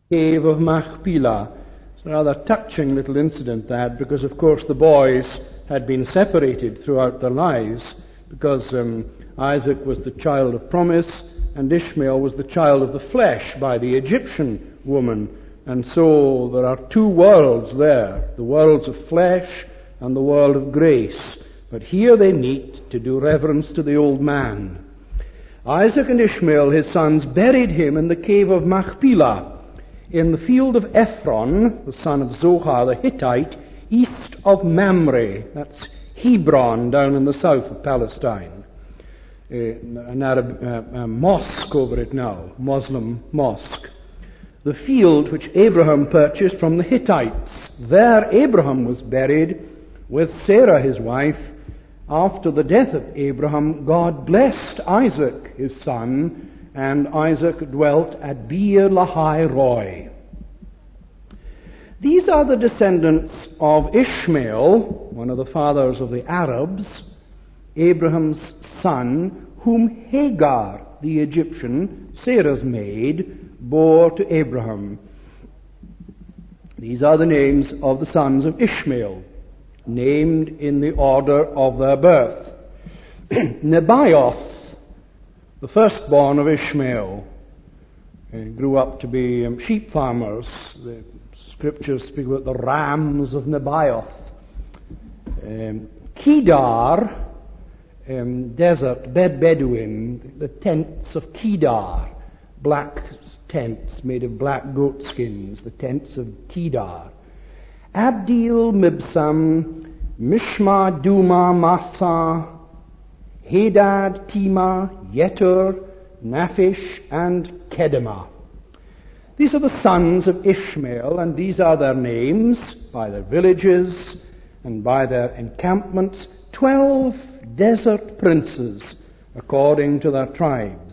cave of Machpelah. It's a rather touching little incident that, because of course the boys had been separated throughout their lives, because Isaac was the child of promise and Ishmael was the child of the flesh by the Egyptian woman. And so there are two worlds there, the worlds of flesh and the world of grace. But here they meet to do reverence to the old man. Isaac and Ishmael, his sons, buried him in the cave of Machpelah, in the field of Ephron, the son of Zohar the Hittite, east of Mamre. That's Hebron, down in the south of Palestine. An Arab mosque over it now, Muslim mosque. The field which Abraham purchased from the Hittites. There Abraham was buried with Sarah his wife. After the death of Abraham, God blessed Isaac his son, and Isaac dwelt at Beer Lahai Roi. These are the descendants of Ishmael, one of the fathers of the Arabs, Abraham's son, whom Hagar, the Egyptian, Sarah's maid, bore to Abraham. These are the names of the sons of Ishmael, named in the order of their birth. Nebaioth, the firstborn of Ishmael, grew up to be sheep farmers. The scriptures speak about the rams of Nebaioth. Kedar, desert, Bedouin, the tents of Kedar, black tents made of black goat skins, the tents of Kedar. Abdil, Mibsam, Mishma, Duma, Massa, Hadad, Tima, Yetur, Naphish, and Kedemah. These are the sons of Ishmael, and these are their names, by their villages and by their encampments, 12 desert princes, according to their tribes.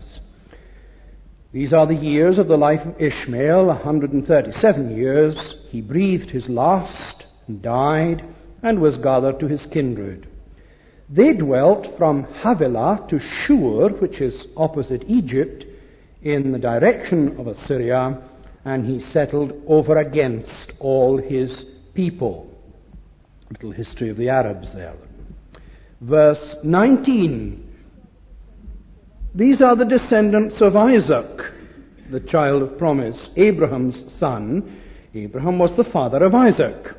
These are the years of the life of Ishmael, 137 years. He breathed his last, and died, and was gathered to his kindred. They dwelt from Havilah to Shur, which is opposite Egypt, in the direction of Assyria, and he settled over against all his people. Little history of the Arabs there. Verse 19. These are the descendants of Isaac, the child of promise, Abraham's son. Abraham was the father of Isaac.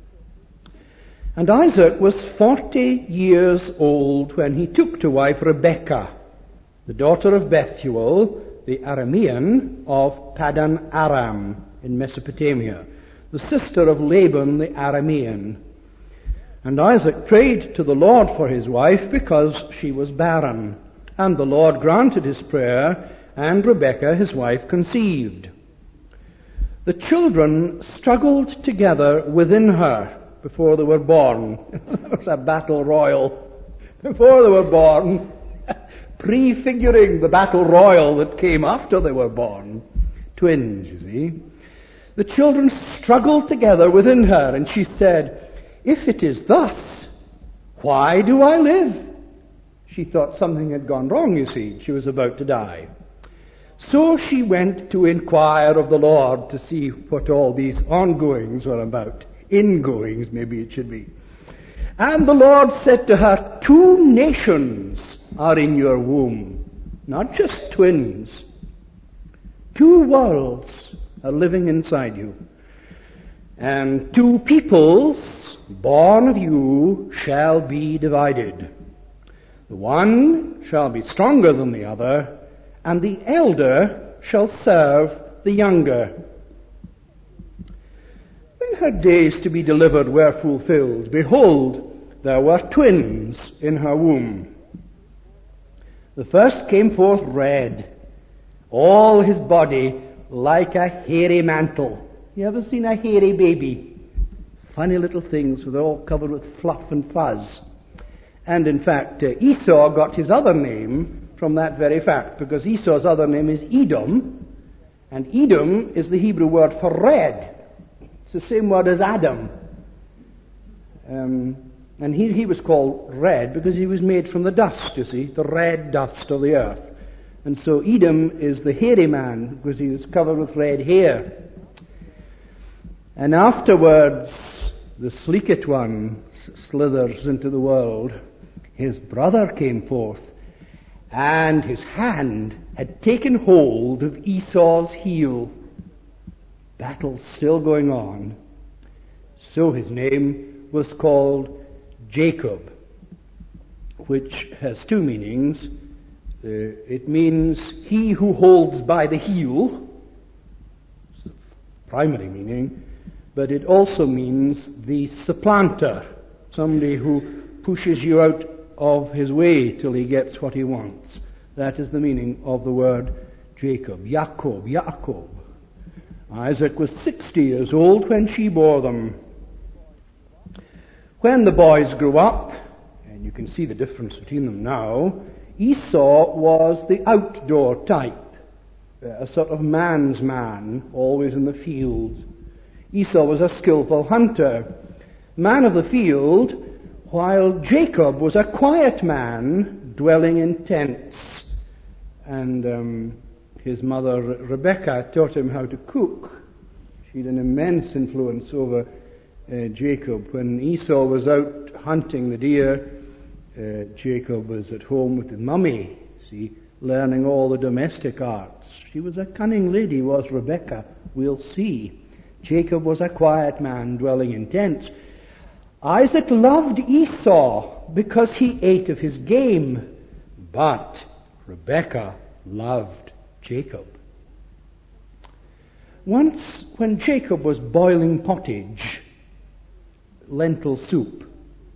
And Isaac was 40 years old when he took to wife Rebekah, the daughter of Bethuel, the Aramean of Paddan Aram in Mesopotamia, the sister of Laban the Aramean. And Isaac prayed to the Lord for his wife because she was barren. And the Lord granted his prayer, and Rebekah, his wife, conceived. The children struggled together within her before they were born. It was a battle royal. Before they were born, prefiguring the battle royal that came after they were born. Twins, you see. The children struggled together within her, and she said, "If it is thus, why do I live?" She thought something had gone wrong, you see. She was about to die. So she went to inquire of the Lord to see what all these ongoings were about. Ingoings, maybe it should be. And the Lord said to her, 2 nations are in your womb. Not just twins. 2 worlds are living inside you. And 2 peoples born of you shall be divided. The one shall be stronger than the other, and the elder shall serve the younger. When her days to be delivered were fulfilled, behold, there were twins in her womb. The first came forth red, all his body like a hairy mantle. You ever seen a hairy baby? Funny little things, they're all covered with fluff and fuzz. And in fact, Esau got his other name from that very fact, because Esau's other name is Edom, and Edom is the Hebrew word for red. It's the same word as Adam. And he was called red because he was made from the dust, you see, the red dust of the earth. And so Edom is the hairy man because he was covered with red hair. And afterwards, the sleekest one slithers into the world. His brother came forth, and his hand had taken hold of Esau's heel. Battle's still going on. So his name was called Jacob, which has two meanings. It means he who holds by the heel, it's the primary meaning, but it also means the supplanter, somebody who pushes you out of his way till he gets what he wants. That is the meaning of the word Jacob. Yaakov. Isaac was 60 years old when she bore them. When the boys grew up, and you can see the difference between them now, Esau was the outdoor type, a sort of man's man, always in the field. Esau was a skillful hunter, man of the field, while Jacob was a quiet man dwelling in tents. And his mother Rebekah taught him how to cook. She had an immense influence over Jacob. When Esau was out hunting the deer, Jacob was at home with his mummy, learning all the domestic arts. She was a cunning lady, was Rebekah. We'll see. Jacob was a quiet man dwelling in tents. Isaac loved Esau because he ate of his game, but Rebekah loved Jacob. Once, when Jacob was boiling pottage, lentil soup,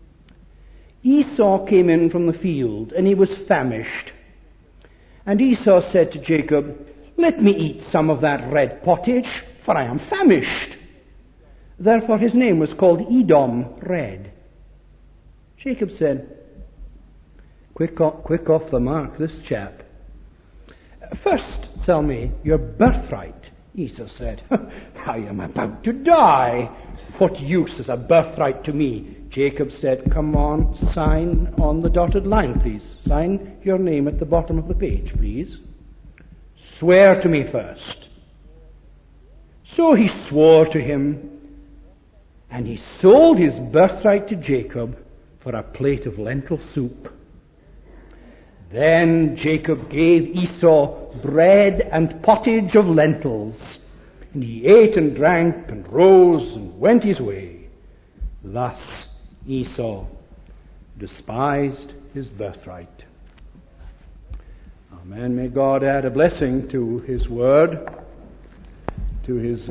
Esau came in from the field, and he was famished. And Esau said to Jacob, "Let me eat some of that red pottage, for I am famished." Therefore his name was called Edom, red. Jacob said, quick off the mark, this chap. "First, sell me your birthright." Esau said, "I am about to die. What use is a birthright to me?" Jacob said, "Come on, sign on the dotted line, please. Sign your name at the bottom of the page, please. Swear to me first." So he swore to him, and he sold his birthright to Jacob for a plate of lentil soup. Then Jacob gave Esau bread and pottage of lentils, and he ate and drank and rose and went his way. Thus Esau despised his birthright. Amen. May God add a blessing to his word, to his...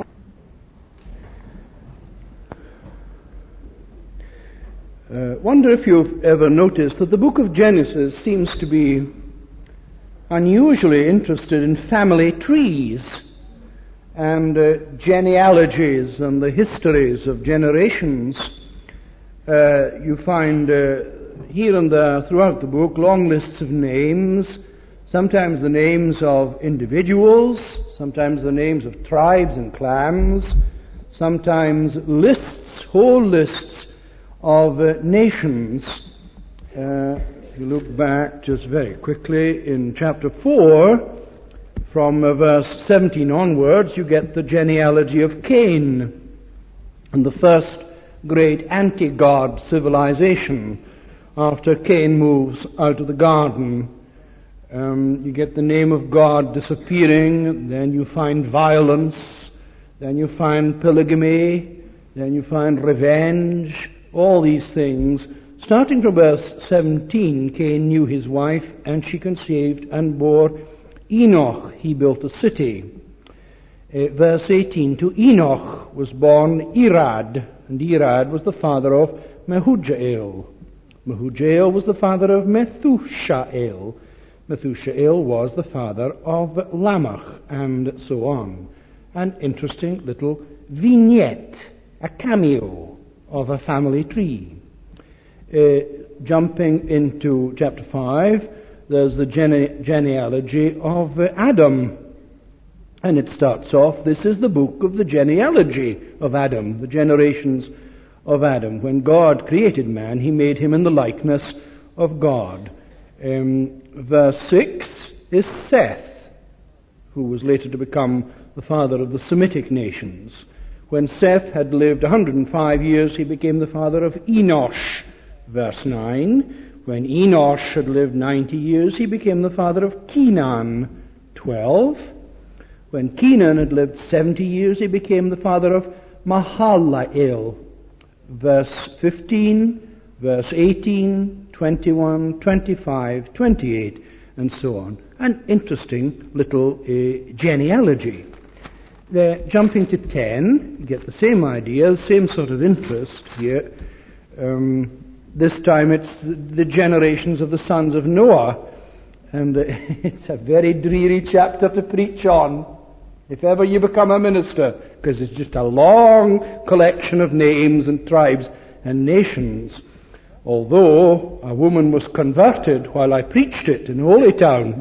wonder if you've ever noticed that the book of Genesis seems to be unusually interested in family trees and genealogies and the histories of generations. You find here and there throughout the book long lists of names, sometimes the names of individuals, sometimes the names of tribes and clans, sometimes lists, whole lists of nations. If you look back just very quickly in chapter 4, from verse 17 onwards, you get the genealogy of Cain and the first great anti-God civilization after Cain moves out of the garden. You get the name of God disappearing, then you find violence, then you find polygamy, then you find revenge, all these things. Starting from verse 17, Cain knew his wife, and she conceived and bore Enoch. He built a city. Verse 18, to Enoch was born Irad, and Irad was the father of Mehujael. Mehujael was the father of Methushael. Methushael was the father of Lamech, and so on. An interesting little vignette, a cameo of a family tree. Jumping into chapter 5, there's the genealogy of Adam. And it starts off, this is the book of the genealogy of Adam, the generations of Adam. When God created man, he made him in the likeness of God. Verse 6 is Seth, who was later to become the father of the Semitic nations. When Seth had lived 105 years, he became the father of Enosh. Verse 9. When Enosh had lived 90 years, he became the father of Kenan. 12. When Kenan had lived 70 years, he became the father of Mahalalel. Verse 15, verse 18, 21, 25, 28, and so on. An interesting little genealogy. Jumping to 10, you get the same idea, the same sort of interest here. This time it's the generations of the sons of Noah. And it's a very dreary chapter to preach on, if ever you become a minister, because it's just a long collection of names and tribes and nations. Although a woman was converted while I preached it in Holytown.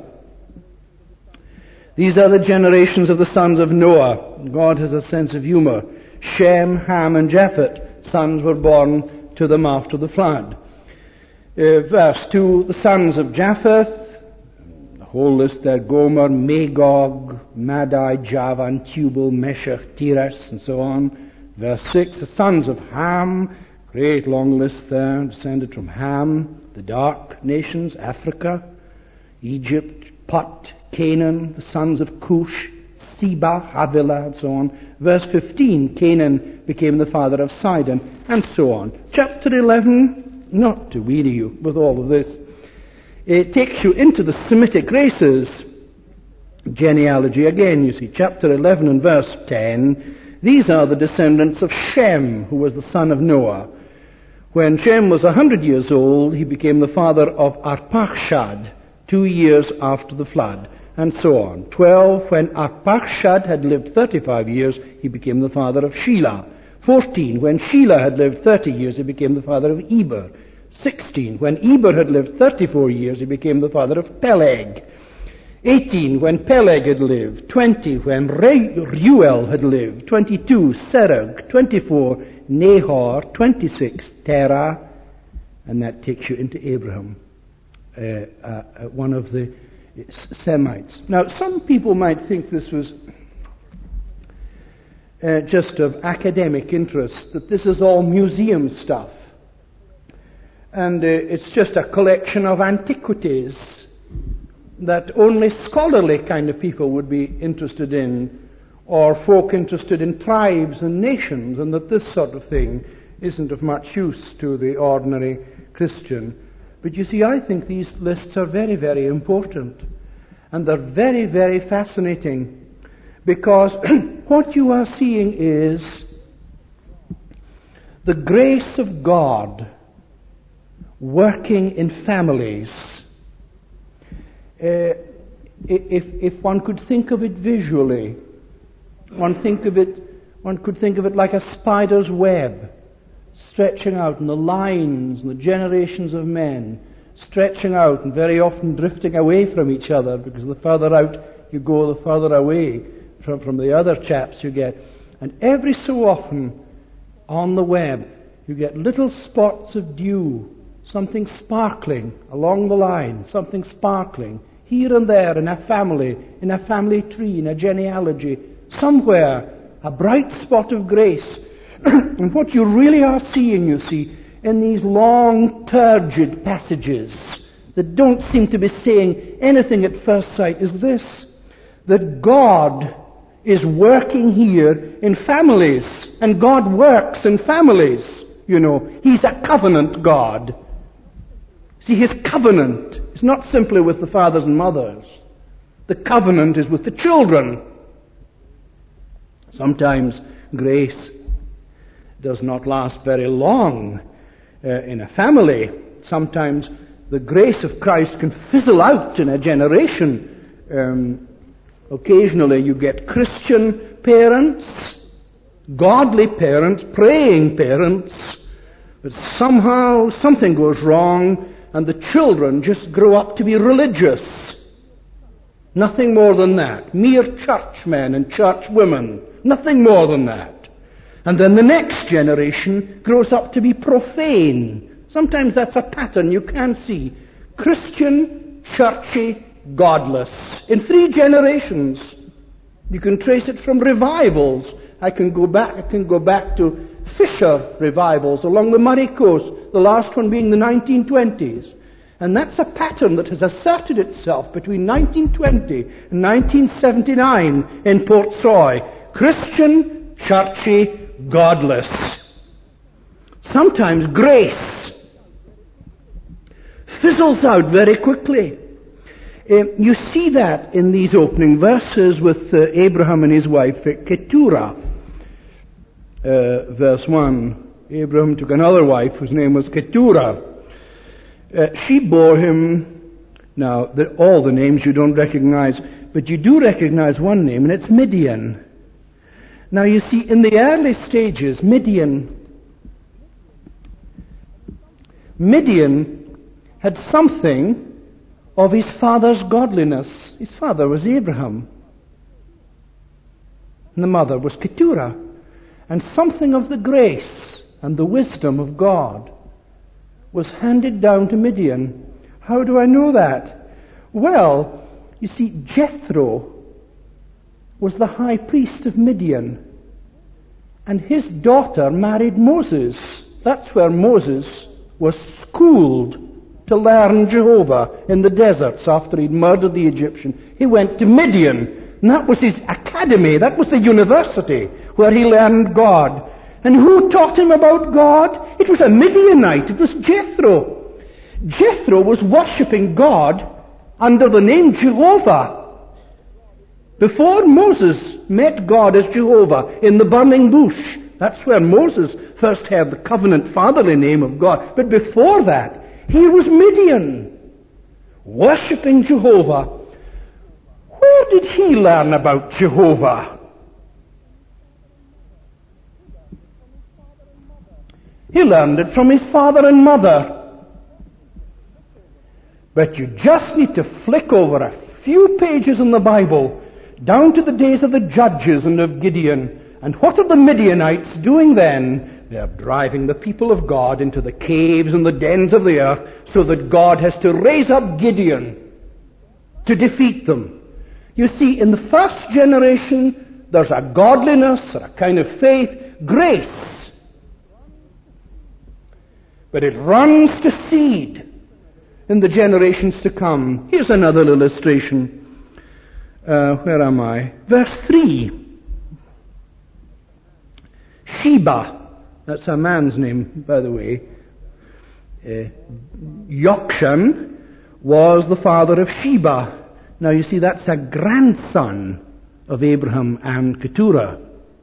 These are the generations of the sons of Noah. God has a sense of humor. Shem, Ham, and Japheth, sons were born to them after the flood. Verse 2, the sons of Japheth, the whole list there, Gomer, Magog, Madai, Javan, Tubal, Meshech, Tiras, and so on. Verse 6, the sons of Ham, great long list there, descended from Ham, the dark nations, Africa, Egypt, Put, Canaan, the sons of Cush, Seba, Havilah, and so on. Verse 15, Canaan became the father of Sidon, and so on. Chapter 11, not to weary you with all of this, it takes you into the Semitic races genealogy. Again, you see, chapter 11 and verse 10, these are the descendants of Shem, who was the son of Noah. When Shem was 100 years old, he became the father of Arpachshad, 2 years after the flood, and so on. 12, when Arpachshad had lived 35 years, he became the father of Shelah. 14, when Shelah had lived 30 years, he became the father of Eber. 16, when Eber had lived 34 years, he became the father of Peleg. 18, when Peleg had lived. 20, when Reuel had lived. 22, Serug. 24, Nahor. 26, Terah. And that takes you into Abraham, one of the Semites. Now, some people might think this was just of academic interest, that this is all museum stuff. And it's just a collection of antiquities that only scholarly kind of people would be interested in, or folk interested in tribes and nations, and that this sort of thing isn't of much use to the ordinary Christian. But you see, I think these lists are very, very important. And they're very, very fascinating. Because what you are seeing is the grace of God working in families. If one could think of it visually, one could think of it like a spider's web, stretching out, and the lines and the generations of men stretching out and very often drifting away from each other, because the further out you go, the further away from the other chaps you get. And every so often on the web you get little spots of dew, something sparkling along the line, something sparkling here and there in a family tree, in a genealogy, somewhere, a bright spot of grace. And what you really are seeing, you see, in these long, turgid passages that don't seem to be saying anything at first sight, is this: that God is working here in families, and God works in families. You know, He's a covenant God. See, His covenant is not simply with the fathers and mothers. The covenant is with the children. Sometimes grace does not last very long in a family. Sometimes the grace of Christ can fizzle out in a generation. Occasionally you get Christian parents, godly parents, praying parents, but somehow something goes wrong and the children just grow up to be religious. Nothing more than that. Mere churchmen and churchwomen. Nothing more than that. And then the next generation grows up to be profane. Sometimes that's a pattern you can see. Christian, churchy, godless. In 3 generations. You can trace it from revivals I can go back to Fisher revivals along the Murray coast, the last one being the 1920s. And that's a pattern that has asserted itself between 1920 and 1979 in Portsoy. Christian, churchy, godless. Sometimes grace fizzles out very quickly. You see that in these opening verses with Abraham and his wife Keturah. Verse 1, Abraham took another wife whose name was Keturah. She bore him, now all the names you don't recognize, but you do recognize one name, and it's Midian. Now you see, in the early stages, Midian had something of his father's godliness. His father was Abraham, and the mother was Keturah. And something of the grace and the wisdom of God was handed down to Midian. How do I know that? Well, you see, Jethro was the high priest of Midian, and his daughter married Moses. That's where Moses was schooled to learn Jehovah in the deserts after he'd murdered the Egyptian. He went to Midian, and that was his academy, that was the university where he learned God. And who taught him about God? It was a Midianite, it was Jethro. Jethro was worshipping God under the name Jehovah. Before Moses met God as Jehovah in the burning bush, that's where Moses first heard the covenant fatherly name of God. But before that, he was Midian, worshipping Jehovah. Where did he learn about Jehovah? He learned it from his father and mother. But you just need to flick over a few pages in the Bible, down to the days of the Judges and of Gideon. And what are the Midianites doing then? They are driving the people of God into the caves and the dens of the earth, so that God has to raise up Gideon to defeat them. You see, in the first generation, there's a godliness, or a kind of faith, grace. But it runs to seed in the generations to come. Here's another illustration. Where am I? Verse 3. Sheba, that's a man's name, by the way. Yokshan was the father of Sheba. Now you see, that's a grandson of Abraham and Keturah.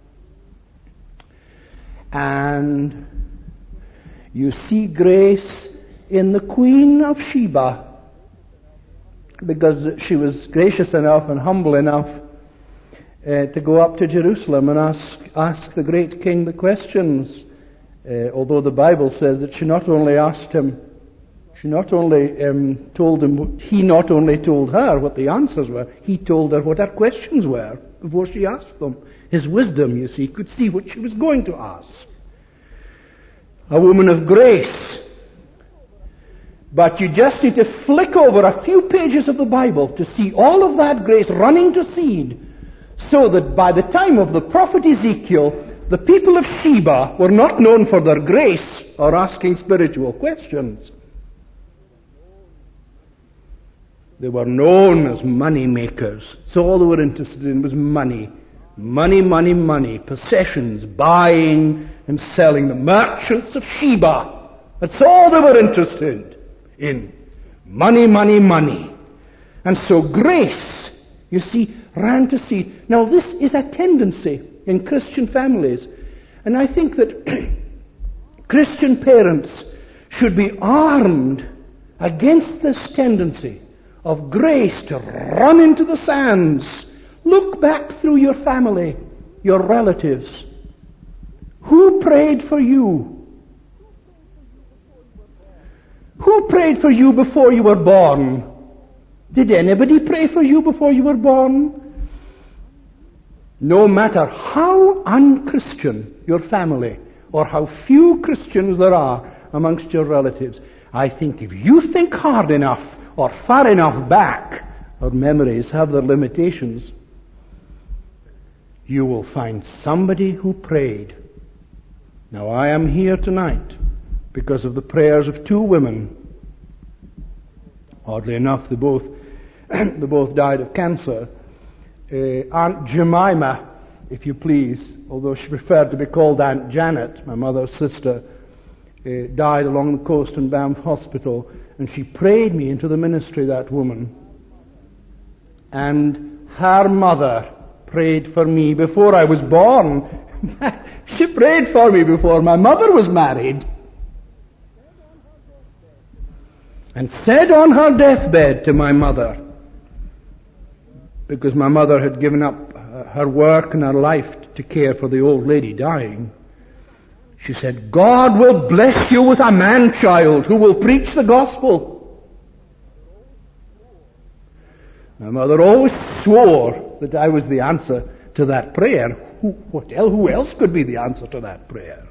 And you see grace in the Queen of Sheba, because she was gracious enough and humble enough to go up to Jerusalem and ask the great king the questions. Although the Bible says that she not only asked him, he not only told her what the answers were, he told her what her questions were before she asked them. His wisdom, you see, could see what she was going to ask. A woman of grace. But you just need to flick over a few pages of the Bible to see all of that grace running to seed, so that by the time of the prophet Ezekiel, the people of Sheba were not known for their grace or asking spiritual questions. They were known as money makers. So all they were interested in was money. Money, money, money. Possessions, buying and selling. The merchants of Sheba. That's all they were interested in. Money, money, money. And so grace, you see, ran to seed. Now this is a tendency in Christian families. And I think that Christian parents should be armed against this tendency of grace to run into the sands. Look back through your family, your relatives. Who prayed for you? Who prayed for you before you were born? Did anybody pray for you before you were born? No matter how unchristian your family, or how few Christians there are amongst your relatives, I think if you think hard enough or far enough back, our memories have their limitations. you will find somebody who prayed. Now, I am here tonight because of the prayers of two women. Oddly enough, they both died of cancer. Aunt Jemima, if you please, although she preferred to be called Aunt Janet, my mother's sister, died along the coast in Banff Hospital, and she prayed me into the ministry, that woman. And her mother prayed for me before I was born. She prayed for me before my mother was married. And said on her deathbed to my mother, because my mother had given up her work and her life to care for the old lady dying, she said, God will bless you with a man-child who will preach the gospel. My mother always swore that I was the answer to that prayer. Who else could be the answer to that prayer?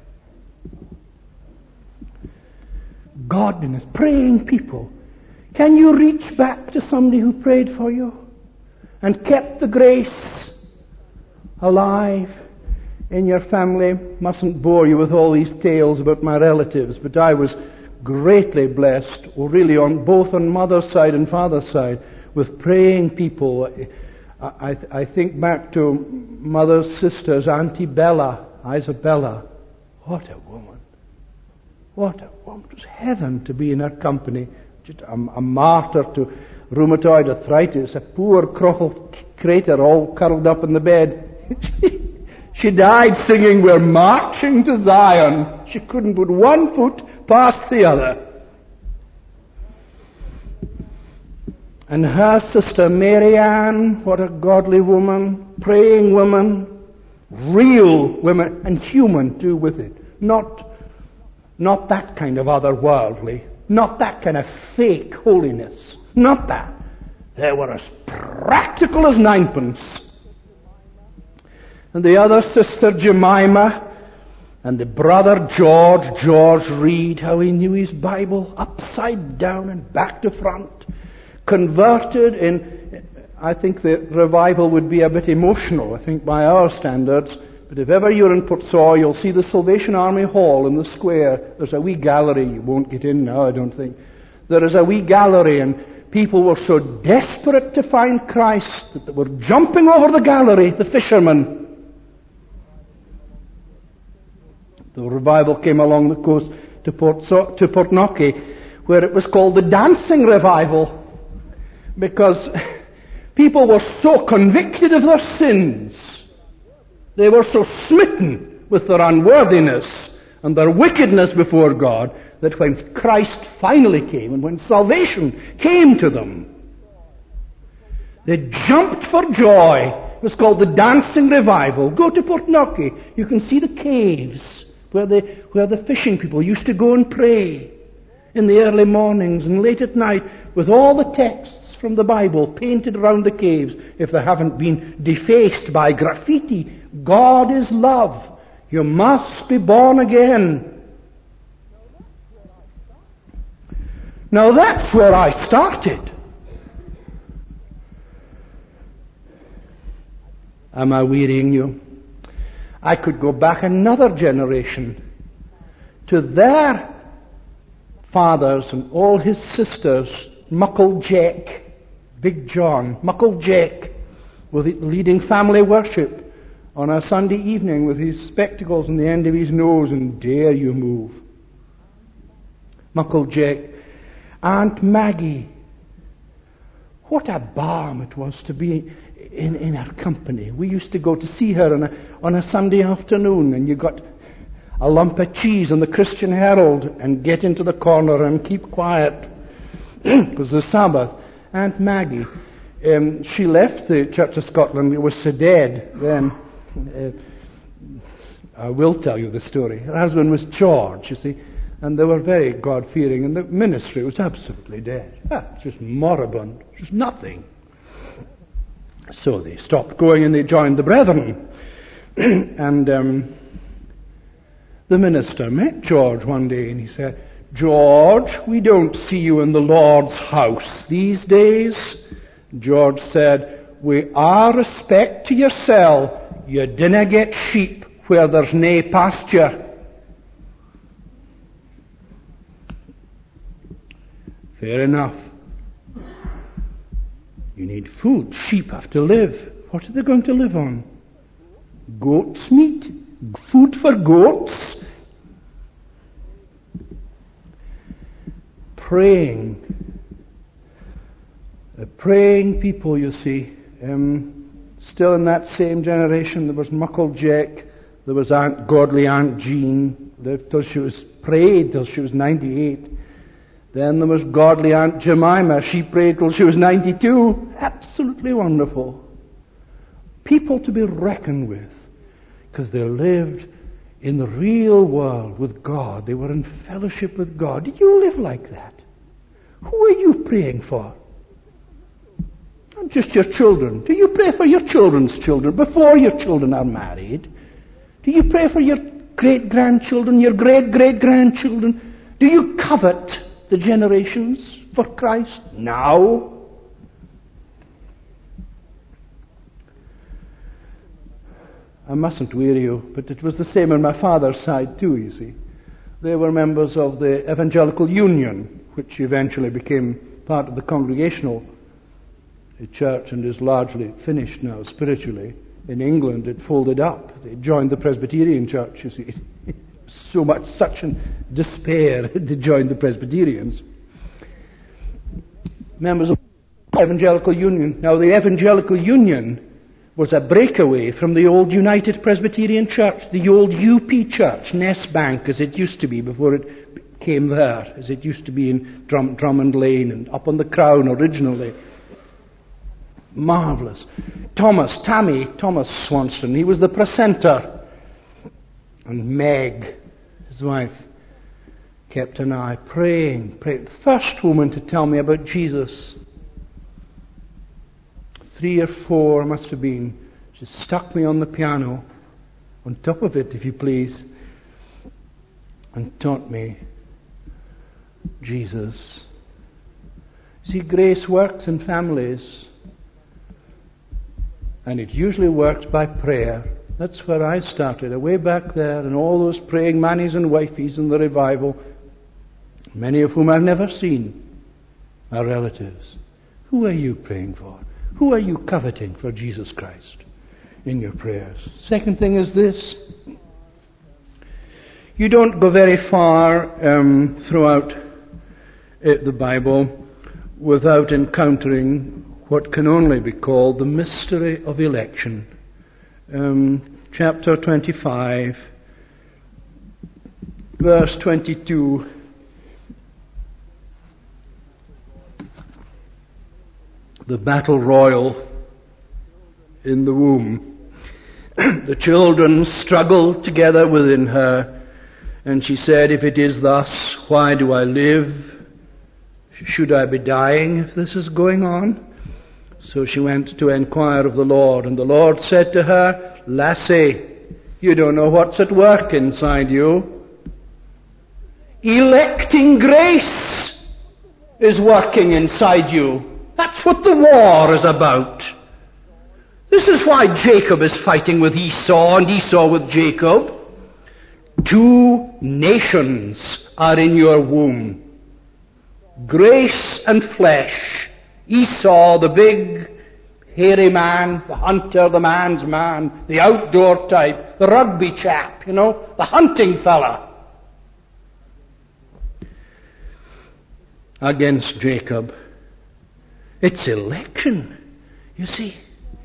Godliness, praying people. Can you reach back to somebody who prayed for you and kept the grace alive in your family? Mustn't bore you with all these tales about my relatives, but I was greatly blessed, really both on mother's side and father's side, with praying people. I think back to mother's sisters, Auntie Bella, Isabella. What a woman. What a woman. It was heaven to be in her company. Just a martyr to rheumatoid arthritis, a poor crockled crater all curled up in the bed. She died singing, "We're marching to Zion." She couldn't put one foot past the other. And her sister Mary Ann, what a godly woman, praying woman, real women, and human too with it. Not that kind of otherworldly, not that kind of fake holiness, not that. They were as practical as ninepence. And the other sister Jemima, and the brother George Reed, how he knew his Bible upside down and back to front. Converted in, I think the revival would be a bit emotional, I think, by our standards. But if ever you're in Portsaw, you'll see the Salvation Army Hall in the square. There's a wee gallery. You won't get in now, I don't think. There is a wee gallery, and people were so desperate to find Christ that they were jumping over the gallery, the fishermen. The revival came along the coast to Portnocky, where it was called the Dancing Revival, because people were so convicted of their sins. They were so smitten with their unworthiness and their wickedness before God that when Christ finally came and when salvation came to them, they jumped for joy. It was called the Dancing Revival. Go to Portnocky. You can see the caves where the fishing people used to go and pray in the early mornings and late at night with all the texts from the Bible painted around the caves, if they haven't been defaced by graffiti. God is love. You must be born again. Now that's where I started. Am I wearying you? I could go back another generation to their fathers and all his sisters, Muckle Jack, Big John, Muckle Jack, with leading family worship on a Sunday evening with his spectacles on the end of his nose and dare you move. Muckle Jack. Aunt Maggie. What a balm it was to be in her company. We used to go to see her on a Sunday afternoon, and you got a lump of cheese on the Christian Herald and get into the corner and keep quiet because the Sabbath. Aunt Maggie, she left the Church of Scotland. It was so dead then. I will tell you the story. Her husband was George, you see, and they were very God-fearing, and the ministry was absolutely dead. Just moribund, just nothing. So they stopped going and they joined the Brethren. And the minister met George one day and he said, "George, we don't see you in the Lord's house these days." George said, "With all respect to yourself, You dinna get sheep where there's nae pasture. Fair enough. You need food. Sheep have to live. What are they going to live on? Goat's meat? Food for goats? Praying. Praying people, you see. Still in that same generation, there was Muckle Jack, there was godly Aunt Jean, lived till she was prayed till she was 98. Then there was godly Aunt Jemima, she prayed till she was 92. Absolutely wonderful. People to be reckoned with, because they lived in the real world with God. They were in fellowship with God. Did you live like that? Who are you praying for? Not just your children. Do you pray for your children's children before your children are married? Do you pray for your great-grandchildren, your great-great-grandchildren? Do you covet the generations for Christ now? I mustn't weary you, but it was the same on my father's side too, you see. They were members of the Evangelical Union, which eventually became part of the Congregational Church and is largely finished now spiritually. In England it folded up. They joined the Presbyterian Church, you see. Such an despair to join the Presbyterians. Members of the Evangelical Union. Now the Evangelical Union was a breakaway from the old United Presbyterian Church, the old UP Church, Ness Bank as it used to be before it came there, as it used to be in Drummond Lane and up on the Crown originally. Marvellous. Thomas Swanson, he was the precentor. And Meg, his wife, kept an eye, praying. First woman to tell me about Jesus. 3 or 4 must have been. She stuck me on the piano, on top of it, if you please, and taught me Jesus. See, grace works in families. And it usually works by prayer. That's where I started, way back there, and all those praying mannies and wifeys in the revival, many of whom I've never seen, are relatives. Who are you praying for? Who are you coveting for Jesus Christ in your prayers? Second thing is this. You don't go very far throughout the Bible without encountering what can only be called the mystery of election. Chapter 25, verse 22. The battle royal in the womb. The children struggled together within her, and she said, "If it is thus, why do I live? Should I be dying if this is going on?" So she went to inquire of the Lord, and the Lord said to her, "Lassie, you don't know what's at work inside you. Electing grace is working inside you. That's what the war is about. This is why Jacob is fighting with Esau and Esau with Jacob. 2 nations are in your womb. Grace and flesh. Esau, the big, hairy man, the hunter, the man's man, the outdoor type, the rugby chap, the hunting fella. Against Jacob. It's election, you see.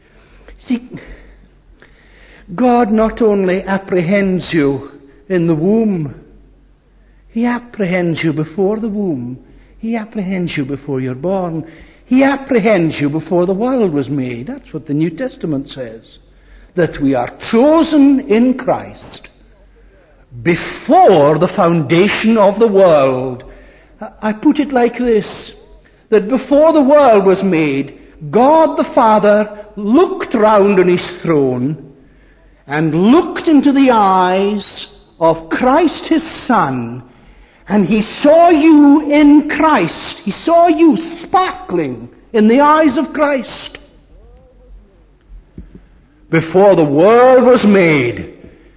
God not only apprehends you in the womb, He apprehends you before the womb. He apprehends you before you're born. He apprehends you before the world was made. That's what the New Testament says. That we are chosen in Christ before the foundation of the world. I put it like this, that before the world was made, God the Father looked round on His throne and looked into the eyes of Christ His Son, and He saw you in Christ. He saw you sparkling in the eyes of Christ. before the world was made.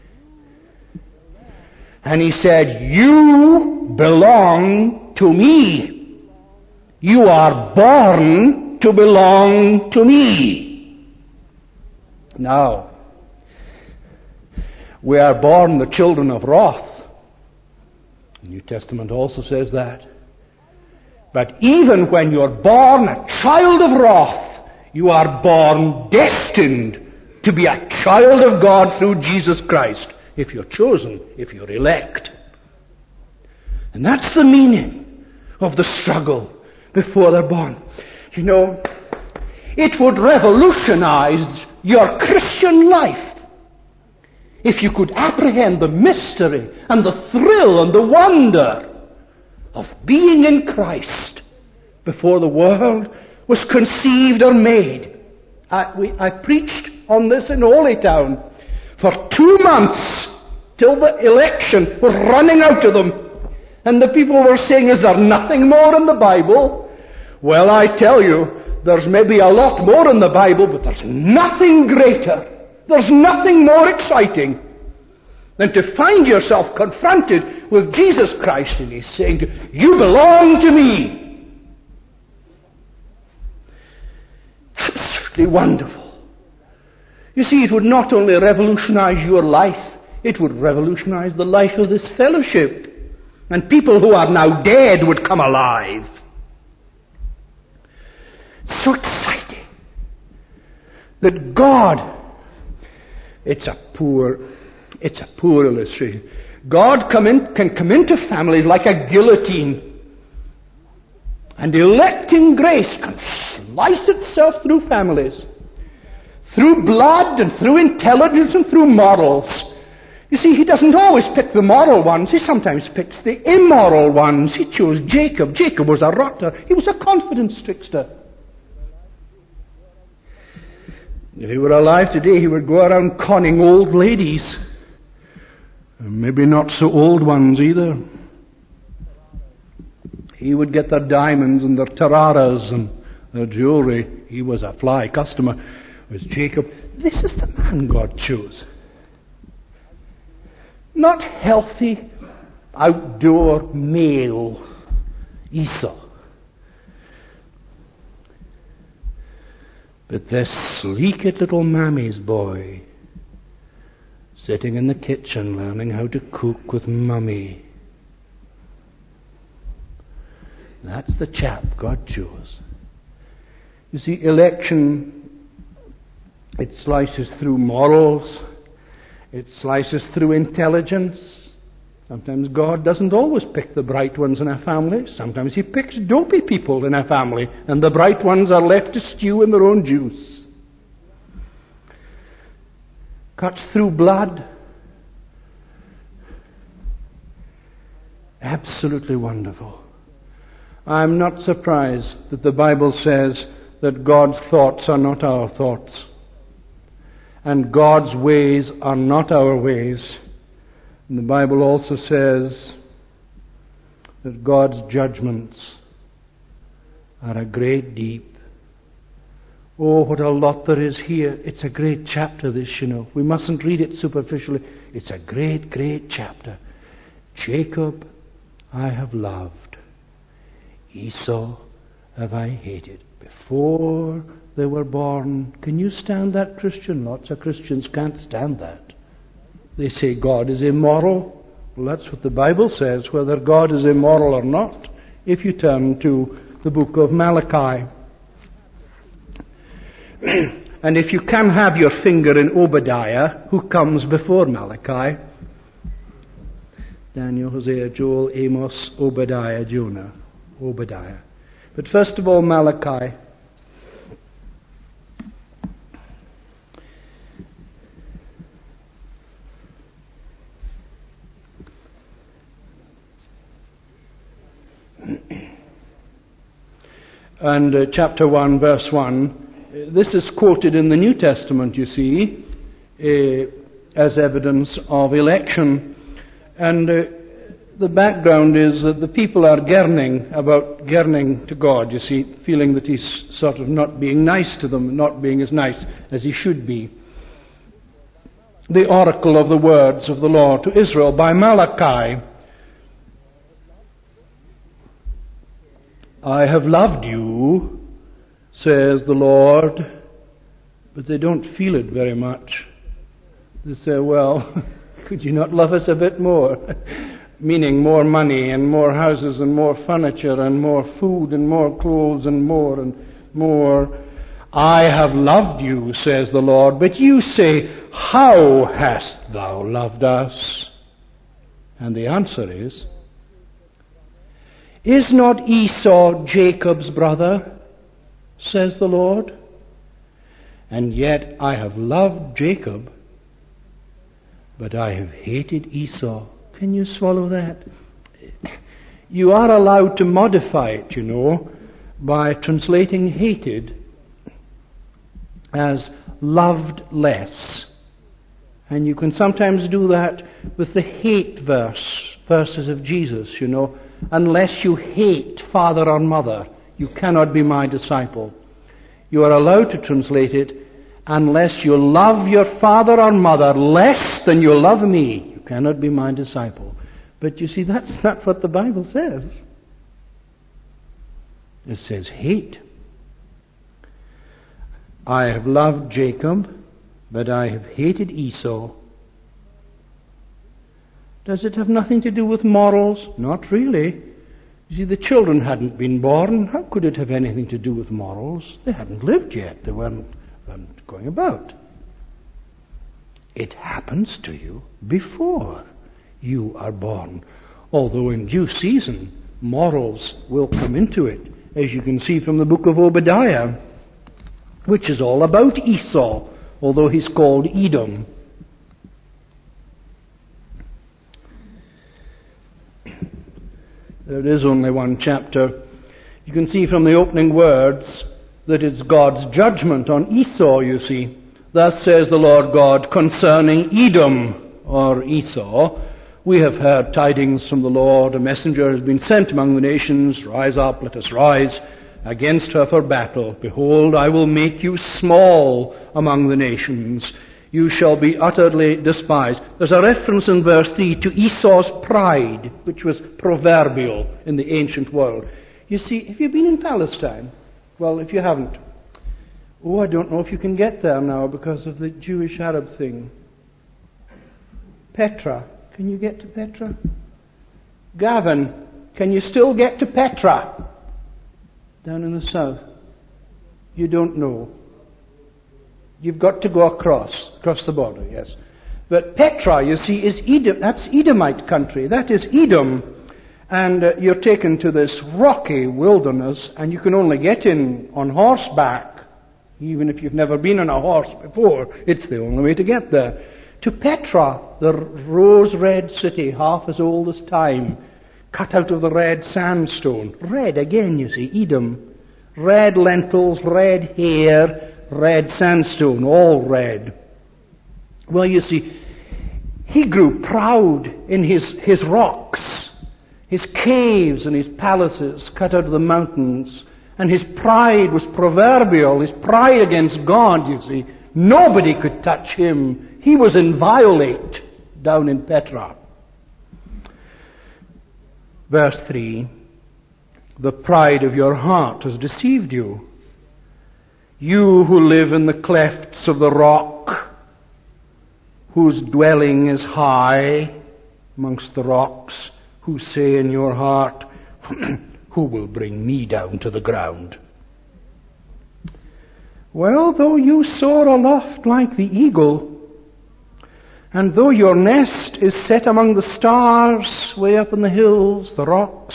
And he said, you belong to me. You are born to belong to me. Now, we are born the children of wrath. The New Testament also says that. But even when you're born a child of wrath, you are born destined to be a child of God through Jesus Christ, if you're chosen, if you're elect. And that's the meaning of the struggle before they're born. You know, it would revolutionize your Christian life if you could apprehend the mystery and the thrill and the wonder of being in Christ before the world was conceived or made. I preached on this in Holytown for 2 months till the election was running out of them. And the people were saying, is there nothing more in the Bible? Well, I tell you, there's maybe a lot more in the Bible, but there's nothing greater. There's nothing more exciting than to find yourself confronted with Jesus Christ, and He's saying, you belong to me. Absolutely wonderful. You see, it would not only revolutionize your life, it would revolutionize the life of this fellowship. And people who are now dead would come alive. So exciting that God, it's a poor illustration. God can come into families like a guillotine, and electing grace can slice itself through families, through blood and through intelligence and through morals. You see, He doesn't always pick the moral ones. He sometimes picks the immoral ones. He chose Jacob. Jacob was a rotter. He was a confidence trickster. If he were alive today, he would go around conning old ladies. Maybe not so old ones either. He would get their diamonds and their tiaras and their jewelry. He was a fly customer. It was Jacob. This is the man God chose. Not healthy, outdoor male Esau. But this sleeked little mammy's boy, sitting in the kitchen learning how to cook with mummy. That's the chap God chose. You see, election, it slices through morals. It slices through intelligence. Sometimes God doesn't always pick the bright ones in a family. Sometimes He picks dopey people in a family, and the bright ones are left to stew in their own juice. Cuts through blood. Absolutely wonderful. I'm not surprised that the Bible says that God's thoughts are not our thoughts, and God's ways are not our ways. And the Bible also says that God's judgments are a great deep. Oh, what a lot there is here. It's a great chapter, this, you know. We mustn't read it superficially. It's a great, great chapter. Jacob I have loved. Esau have I hated. Before they were born. Can you stand that, Christian? Lots of Christians can't stand that. They say God is immoral. Well, that's what the Bible says, whether God is immoral or not, if you turn to the book of Malachi. And if you can have your finger in Obadiah, who comes before Malachi? Daniel, Hosea, Joel, Amos, Obadiah, Jonah. Obadiah. But first of all, Malachi. And chapter 1, verse 1. This is quoted in the New Testament, you see, as evidence of election. And the background is that the people are yearning to God, you see, feeling that He's sort of not being nice to them, not being as nice as He should be. the oracle of the words of the Lord to Israel by Malachi. I have loved you, says the Lord, but they don't feel it very much. They say, well, could you not love us a bit more? Meaning more money and more houses and more furniture and more food and more clothes and more and more. I have loved you, says the Lord, but you say, how hast thou loved us? And the answer is not Esau Jacob's brother, says the Lord? And yet I have loved Jacob, but I have hated Esau. Can you swallow that? You are allowed to modify it, by translating hated as loved less. And you can sometimes do that with the hate verses of Jesus, Unless you hate father or mother, you cannot be my disciple. You are allowed to translate it, unless you love your father or mother less than you love me, you cannot be my disciple. But you see, that's not what the Bible says. It says hate. I have loved Jacob, but I have hated Esau. Does it have nothing to do with morals? Not really. You see, the children hadn't been born. How could it have anything to do with morals? They hadn't lived yet. They weren't going about. It happens to you before you are born. Although in due season, morals will come into it, as you can see from the book of Obadiah, which is all about Esau, although he's called Edom. There is only one chapter. You can see from the opening words that it's God's judgment on Esau, you see. Thus says the Lord God concerning Edom, or Esau, we have heard tidings from the Lord, a messenger has been sent among the nations, rise up, let us rise against her for battle. Behold, I will make you small among the nations. You shall be utterly despised. There's a reference in verse 3 to Esau's pride, which was proverbial in the ancient world. You see, have you been in Palestine? Well, if you haven't, I don't know if you can get there now because of the Jewish-Arab thing. Petra. Can you get to Petra? Gavin, can you still get to Petra? Down in the south. You don't know. You've got to go across the border, yes. But Petra, you see, is Edom. That's Edomite country. That is Edom. And you're taken to this rocky wilderness, and you can only get in on horseback. Even if you've never been on a horse before, it's the only way to get there. To Petra, the rose-red city, half as old as time, cut out of the red sandstone. Red again, you see, Edom. Red lentils, red hair, red sandstone, all red. Well, you see, he grew proud in his rocks, his caves and his palaces cut out of the mountains, and his pride was proverbial, his pride against God, you see. Nobody could touch him. He was inviolate down in Petra. Verse 3, the pride of your heart has deceived you. You who live in the clefts of the rock, whose dwelling is high amongst the rocks, who say in your heart, who will bring me down to the ground? Well, though you soar aloft like the eagle, and though your nest is set among the stars, way up in the hills, the rocks,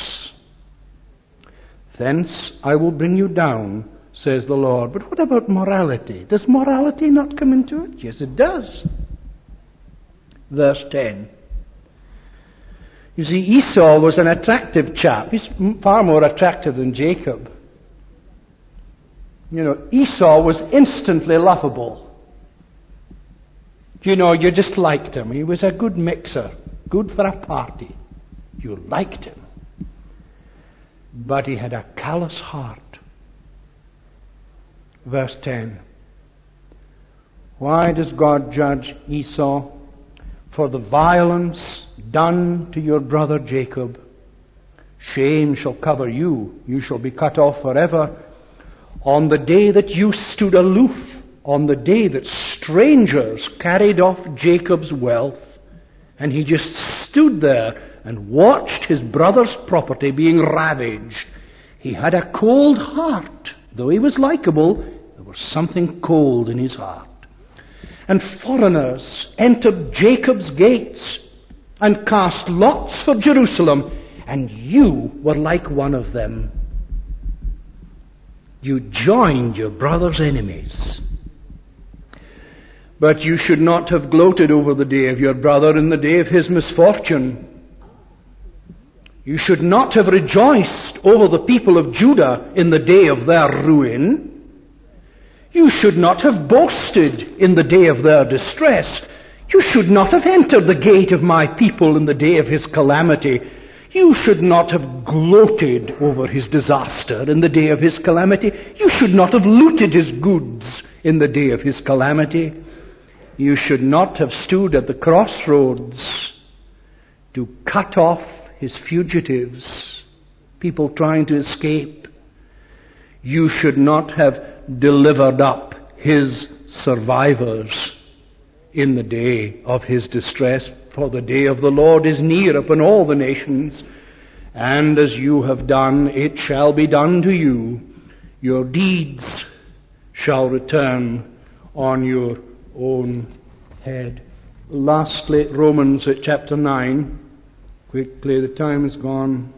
thence I will bring you down, says the Lord. But what about morality? Does morality not come into it? Yes, it does. Verse 10. You see, Esau was an attractive chap. He's far more attractive than Jacob. Esau was instantly lovable. You just liked him. He was a good mixer, good for a party. You liked him. But he had a callous heart. Verse 10. Why does God judge Esau? For the violence done to your brother Jacob. Shame shall cover you. You shall be cut off forever. On the day that you stood aloof, on the day that strangers carried off Jacob's wealth, and he just stood there and watched his brother's property being ravaged, he had a cold heart. Though he was likable, there was something cold in his heart. And foreigners entered Jacob's gates and cast lots for Jerusalem, and you were like one of them. You joined your brother's enemies. But you should not have gloated over the day of your brother in the day of his misfortune. You should not have rejoiced over the people of Judah in the day of their ruin. You should not have boasted in the day of their distress. You should not have entered the gate of my people in the day of his calamity. You should not have gloated over his disaster in the day of his calamity. You should not have looted his goods in the day of his calamity. You should not have stood at the crossroads to cut off his fugitives, people trying to escape. You should not have delivered up his survivors in the day of his distress. For the day of the Lord is near upon all the nations, and as you have done, it shall be done to you. Your deeds shall return on your own head. Lastly, Romans chapter 9. Quickly, the time is gone.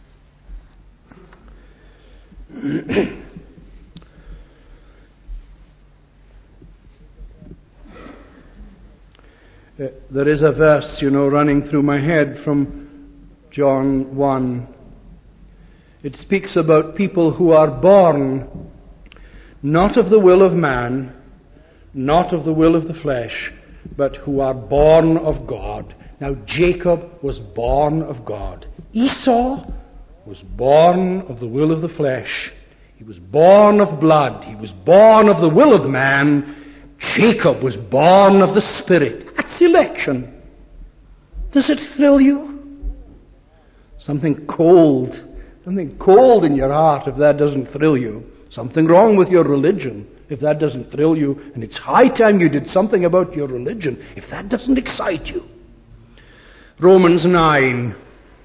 There is a verse, running through my head from John 1. It speaks about people who are born not of the will of man, not of the will of the flesh, but who are born of God. Now, Jacob was born of God. Esau was born of the will of the flesh. He was born of blood. He was born of the will of man. Jacob was born of the Spirit. That's election. Does it thrill you? Something cold in your heart if that doesn't thrill you. Something wrong with your religion if that doesn't thrill you. And it's high time you did something about your religion if that doesn't excite you. Romans 9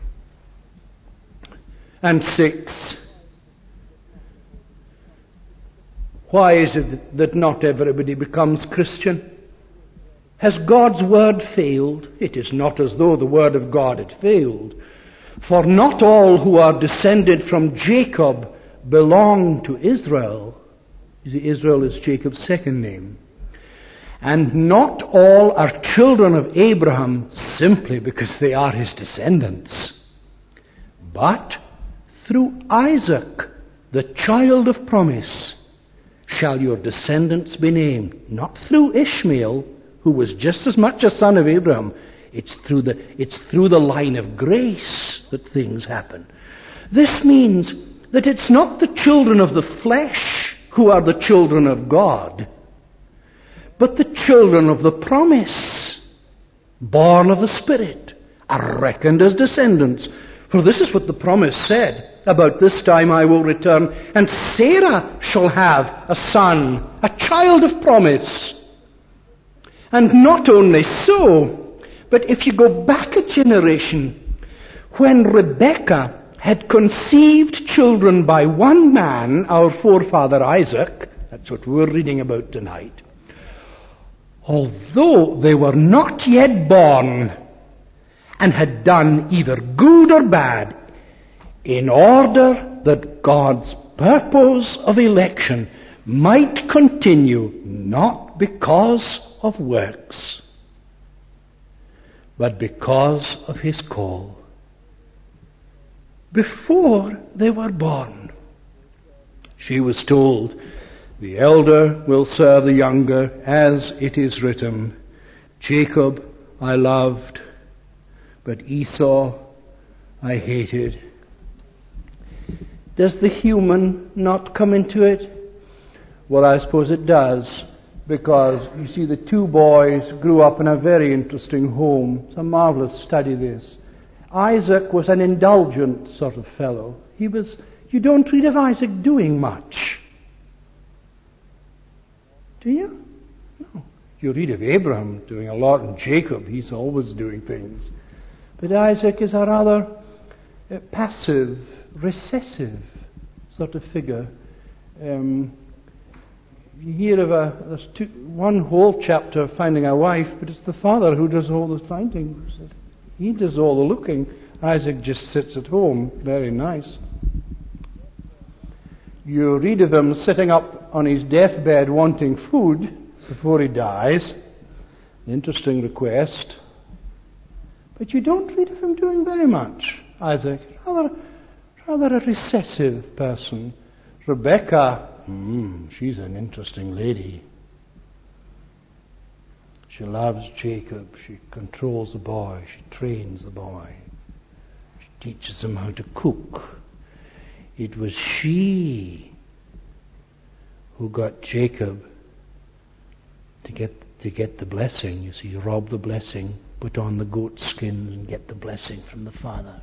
and 6. Why is it that not everybody becomes Christian? Has God's word failed? It is not as though the word of God had failed. For not all who are descended from Jacob belong to Israel. You see, Israel is Jacob's second name. And not all are children of Abraham simply because they are his descendants. But through Isaac, the child of promise, shall your descendants be named. Not through Ishmael, who was just as much a son of Abraham. It's through the line of grace that things happen. This means that it's not the children of the flesh who are the children of God, but the children of the promise, born of the Spirit, are reckoned as descendants. For this is what the promise said. About this time I will return, and Sarah shall have a son, a child of promise. And not only so, but if you go back a generation, when Rebekah had conceived children by one man, our forefather Isaac, that's what we're reading about tonight, although they were not yet born and had done either good or bad, in order that God's purpose of election might continue, not because of works, but because of his call. Before they were born, she was told, the elder will serve the younger, as it is written, Jacob I loved, but Esau I hated. Does the human not come into it? Well, I suppose it does. because, you see, the two boys grew up in a very interesting home. It's a marvelous study, this. Isaac was an indulgent sort of fellow. You don't read of Isaac doing much. Do you? No. You read of Abraham doing a lot, and Jacob, he's always doing things. But Isaac is a rather passive, recessive sort of figure. You hear of there's one whole chapter of finding a wife, but it's the father who does all the finding. He does all the looking. Isaac just sits at home. Very nice. You read of him sitting up on his deathbed wanting food before he dies. An interesting request. But you don't read of him doing very much, Isaac. Rather a recessive person. Rebecca, she's an interesting lady. She loves Jacob. She controls the boy. She trains the boy. She teaches him how to cook. It was she who got Jacob to get the blessing. You see, rob the blessing, put on the goat skin, and get the blessing from the father.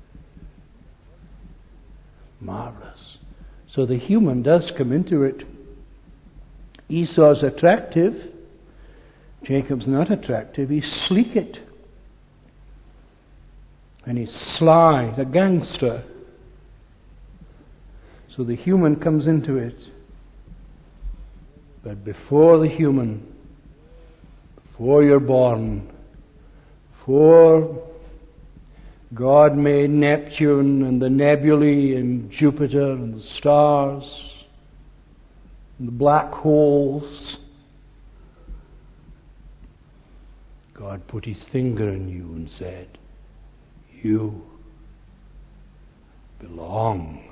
Marvelous. So the human does come into it. Esau's attractive. Jacob's not attractive. He's sleek-it. And he's sly, a gangster. So the human comes into it. But before the human, before you're born, before God made Neptune and the nebulae and Jupiter and the stars and the black holes, God put his finger in you and said, you belong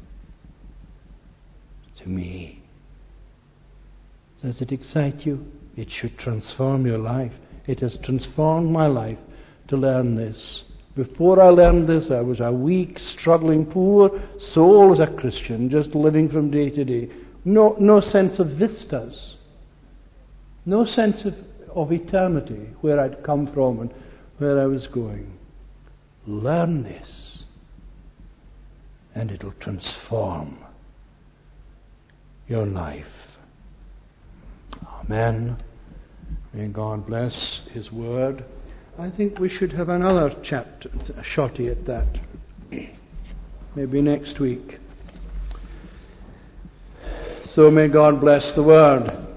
to me. Does it excite you? It should transform your life. It has transformed my life to learn this. Before I learned this, I was a weak, struggling, poor soul as a Christian, just living from day to day. No sense of vistas. No sense of eternity, where I'd come from and where I was going. Learn this, and it'll transform your life. Amen. May God bless His Word. I think we should have another chapter, a shotty at that. Maybe next week. So may God bless the Word.